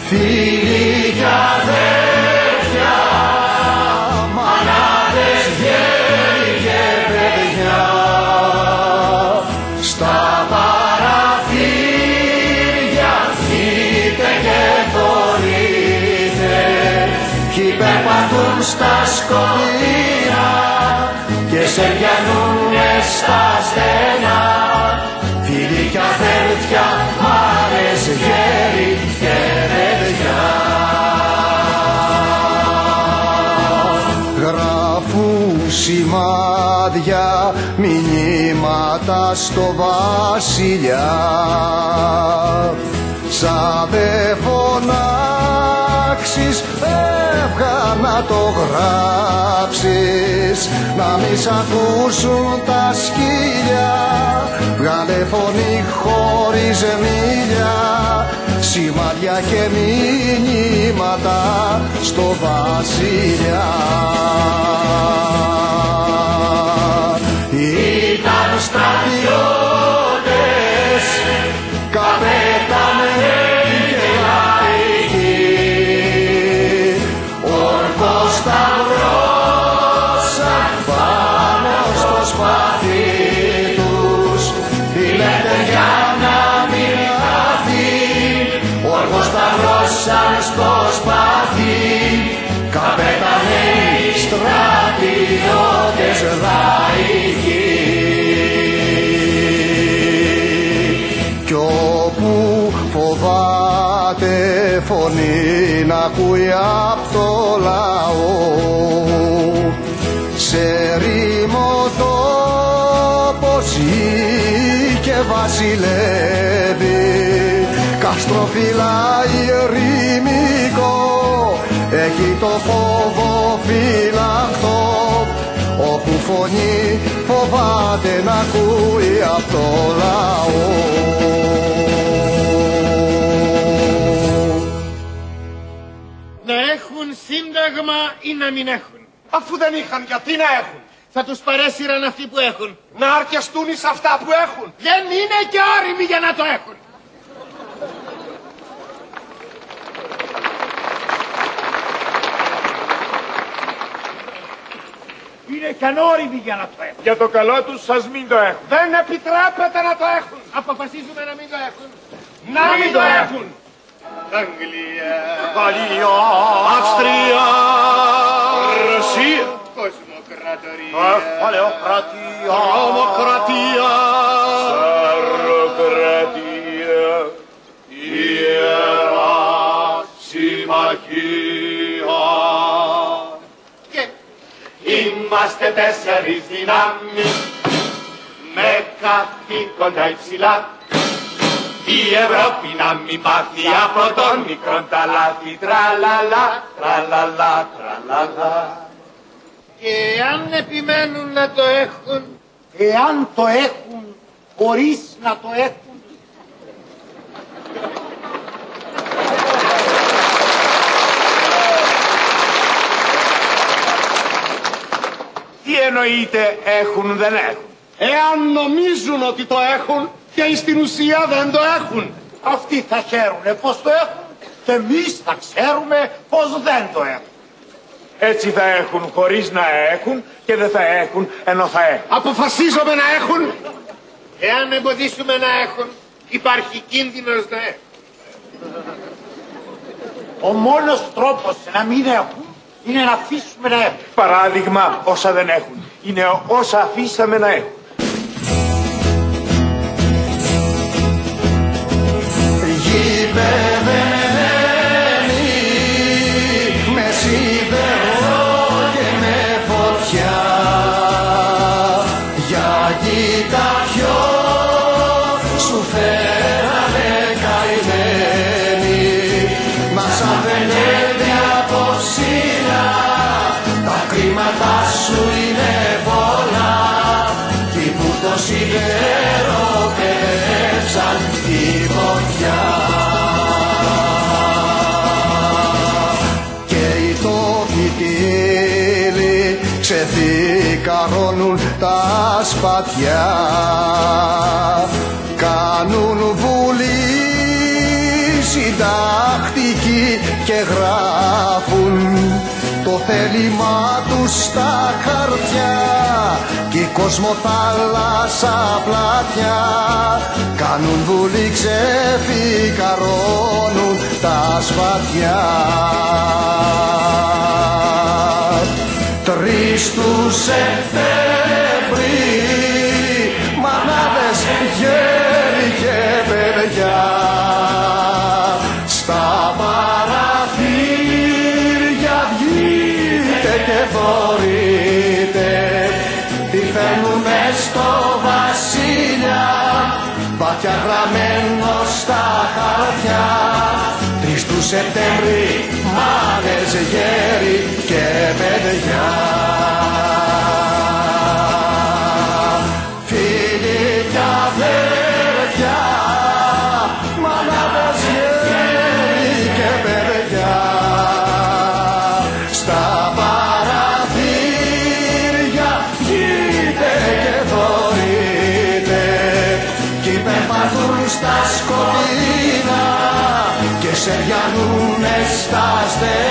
Φίλοι κι αδέρφια, μανάδες, γέροι και παιδιά, στα παραθύρια βγείτε και θωρείτε, κι περπατούν στα σκοτεινά και σε πιανούνε στα στενά. Φίλοι κι αδέρφια, μάνες, γέροι και παιδιά, γράφουν σημάδια, μηνύματα στο βασιλιά. Σαν δε φωνάξεις, έβγα να το γράψεις, να μη σ' ακούσουν τα σκύλια. Βγάλε φωνή χωρίς μίλια, σημάδια και μηνύματα στο βασιλιά. Ήταν στρατιώτες, καπετάνοι και λαϊκοί, όρκος σταυρώσαν πάνω στο σπαθί τους, τη λευτεριά να μην χαθεί. Όρκος σταυρώσαν στο σπαθί, καπετάνοι, στρατιώτες, λαϊκοί. Κι όπου φοβάται φωνή να ακούει απ' το λαό, σε ρήμο τόπο ζει και βασιλεύει, κάστρο φυλάει ερημικό, έχει το φόβο φυλαχτό, όπου φωνή φοβάται να ακούει απ' το λαό. Να έχουν σύνταγμα ή να μην έχουν. Αφού δεν είχαν, γιατί να έχουν? Θα τους παρέσυραν αυτοί που έχουν. Να αρκεστούν εις αυτά που έχουν. Δεν είναι και όριμοι για να το έχουν. Είναι και ανώριμοι για να το έχουν. Για το καλό τους ας μην το έχουν. Δεν επιτρέπεται να το έχουν. Αποφασίζουμε να μην το έχουν. Να μην το έχουν. Αγγλία, Γαλλία, Αυστρία, Ρωσία, Κοσμοκρατορία, Παλαιοκρατία, Ρωμοκρατία, Σαροκρατία, Ιερά Συμμαχία. Και είμαστε 4 δυνάμεις με καθήκοντα υψηλά. Η Ευρώπη να μην πάθει από τον μικρόν τα λάθη. Τραλαλά, τραλαλά, τραλαλά. Και αν επιμένουν να το έχουν, εάν το έχουν χωρίς να το έχουν, Τι εννοείται έχουν δεν έχουν? Εάν νομίζουν ότι το έχουν και στην ουσία δεν το έχουν. αυτοί θα ξέρουνε πως το έχουν και εμείς θα ξέρουμε πως δεν το έχουν. Έτσι θα έχουν χωρίς να έχουν και δεν θα έχουν ενώ θα έχουν. Αποφασίζομαι να έχουν. εάν εμποδίσουμε να έχουν, υπάρχει κίνδυνος να έχουν. Ο μόνος τρόπος να μην έχουν είναι να αφήσουμε να έχουν. Παράδειγμα, όσα δεν έχουν είναι όσα αφήσαμε να έχουν. Γηπεδεμένη με σιδερό και με φωτιά, γιατί τα πιο σου φέρανε καημένοι, μα σαν φαινέται από ψηλά τα κρίματα σου είναι πολλά, κι που το σιδερό πέφτωσαν τη φωτιά. Ξεθηκαρώνουν τα σπαθιά, κάνουν βουλή συντακτική και γράφουν το θέλημά τους στα χαρτιά κι η κοσμοθάλασσα πλατιά κάνουν βουλή, ξεφικαρώνουν τα σπαθιά. 3 του Σεπτέμβρη μανάδες, γέροι και παιδιά στα παραθύρια βγείτε και θωρείτε τι φέρνουνε στο βασίλια βαθιά γραμμένο στα χαρτιά. 3 του Σεπτέμβρη μάνες, γέροι και παιδιά. Φίλοι κι αδέρφια, μανάδες, γέροι και παιδιά στα παραθύρια βγείτε και θωρείτε κι περπατούν στα σκοτεινά και σε διανούνε στα